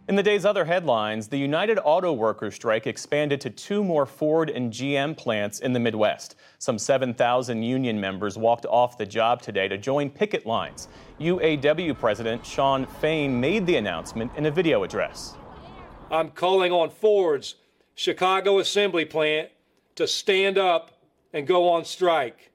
In the day's other headlines, the United Auto Workers strike expanded to 2 more Ford and GM plants in the Midwest. Some 7,000 union members walked off the job today to join picket lines. UAW President Shawn Fain made the announcement in a video address. I'm calling on Ford's Chicago assembly plant to stand up and go on strike.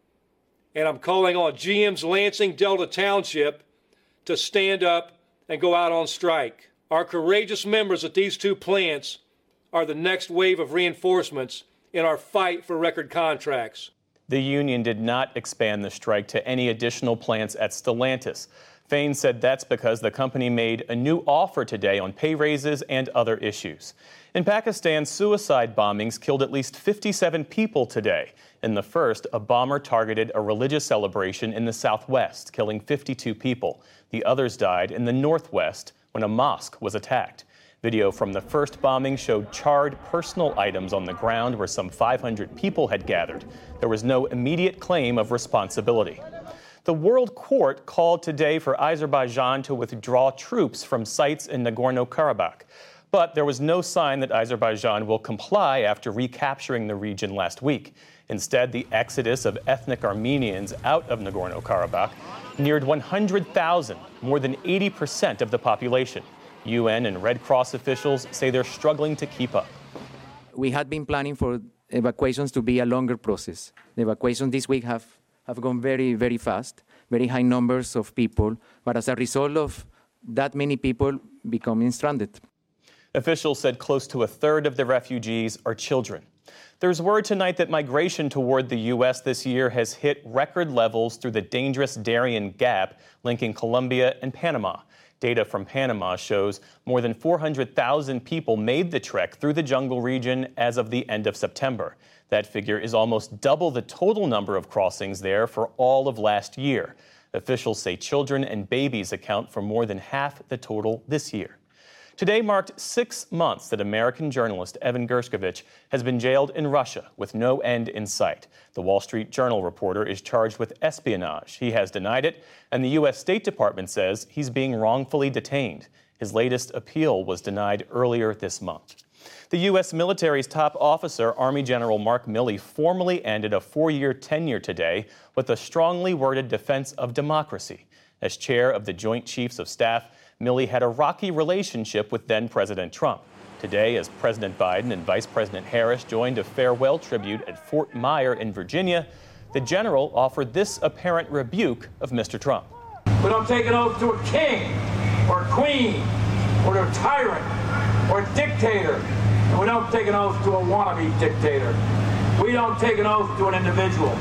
And I'm calling on GM's Lansing Delta Township to stand up and go out on strike. Our courageous members at these 2 plants are the next wave of reinforcements in our fight for record contracts. The union did not expand the strike to any additional plants at Stellantis. Fain said that's because the company made a new offer today on pay raises and other issues. In Pakistan, suicide bombings killed at least 57 people today. In the first, a bomber targeted a religious celebration in the southwest, killing 52 people. The others died in the northwest when a mosque was attacked. Video from the first bombing showed charred personal items on the ground where some 500 people had gathered. There was no immediate claim of responsibility. The World Court called today for Azerbaijan to withdraw troops from sites in Nagorno-Karabakh. But there was no sign that Azerbaijan will comply after recapturing the region last week. Instead, the exodus of ethnic Armenians out of Nagorno-Karabakh neared 100,000, more than 80% of the population. UN and Red Cross officials say they're struggling to keep up. We had been planning for evacuations to be a longer process. The evacuations this week have gone very, very fast, very high numbers of people, but as a result of that many people becoming stranded. Officials said close to a third of the refugees are children. There's word tonight that migration toward the U.S. this year has hit record levels through the dangerous Darien Gap linking Colombia and Panama. Data from Panama shows more than 400,000 people made the trek through the jungle region as of the end of September. That figure is almost double the total number of crossings there for all of last year. Officials say children and babies account for more than half the total this year. Today marked 6 months that American journalist Evan Gershkovich has been jailed in Russia with no end in sight. The Wall Street Journal reporter is charged with espionage. He has denied it, and the U.S. State Department says he's being wrongfully detained. His latest appeal was denied earlier this month. The U.S. military's top officer, Army General Mark Milley, formally ended a 4-year tenure today with a strongly worded defense of democracy. As chair of the Joint Chiefs of Staff, Milley had a rocky relationship with then-President Trump. Today, as President Biden and Vice President Harris joined a farewell tribute at Fort Myer in Virginia, the general offered this apparent rebuke of Mr. Trump. We don't take an oath to a king or a queen or to a tyrant or a dictator. And we don't take an oath to a wannabe dictator. We don't take an oath to an individual.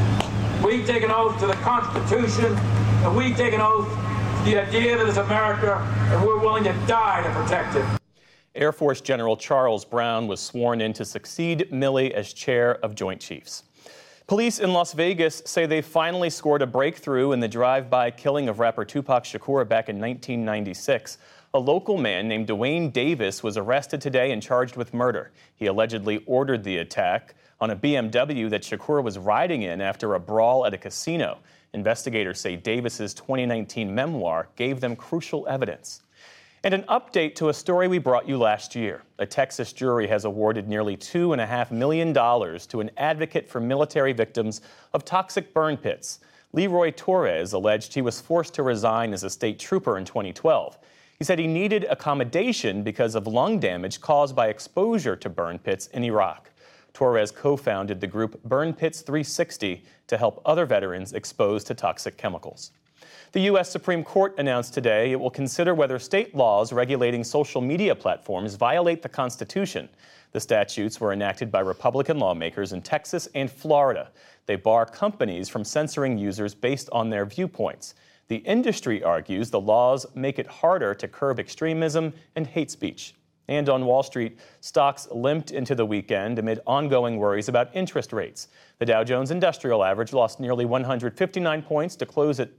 We take an oath to the Constitution, and we take an oath to the idea that it's America, and we're willing to die to protect it. Air Force General Charles Brown was sworn in to succeed Milley as chair of Joint Chiefs. Police in Las Vegas say they finally scored a breakthrough in the drive-by killing of rapper Tupac Shakur back in 1996. A local man named Dwayne Davis was arrested today and charged with murder. He allegedly ordered the attack on a BMW that Shakur was riding in after a brawl at a casino. Investigators say Davis's 2019 memoir gave them crucial evidence. And an update to a story we brought you last year. A Texas jury has awarded nearly $2.5 million to an advocate for military victims of toxic burn pits. Leroy Torres alleged he was forced to resign as a state trooper in 2012. He said he needed accommodation because of lung damage caused by exposure to burn pits in Iraq. Torres co-founded the group Burn Pits 360 to help other veterans exposed to toxic chemicals. The U.S. Supreme Court announced today it will consider whether state laws regulating social media platforms violate the Constitution. The statutes were enacted by Republican lawmakers in Texas and Florida. They bar companies from censoring users based on their viewpoints. The industry argues the laws make it harder to curb extremism and hate speech. And on Wall Street, stocks limped into the weekend amid ongoing worries about interest rates. The Dow Jones Industrial Average lost nearly 159 points to close at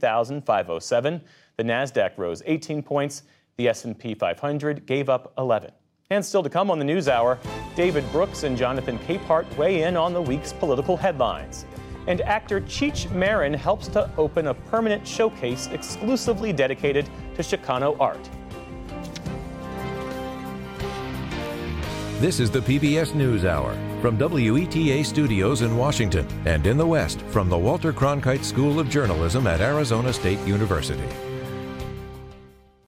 33,507. The Nasdaq rose 18 points. The S&P 500 gave up 11. And still to come on the News Hour, David Brooks and Jonathan Capehart weigh in on the week's political headlines. And actor Cheech Marin helps to open a permanent showcase exclusively dedicated to Chicano art. This is the PBS NewsHour from WETA Studios in Washington and in the West from the Walter Cronkite School of Journalism at Arizona State University.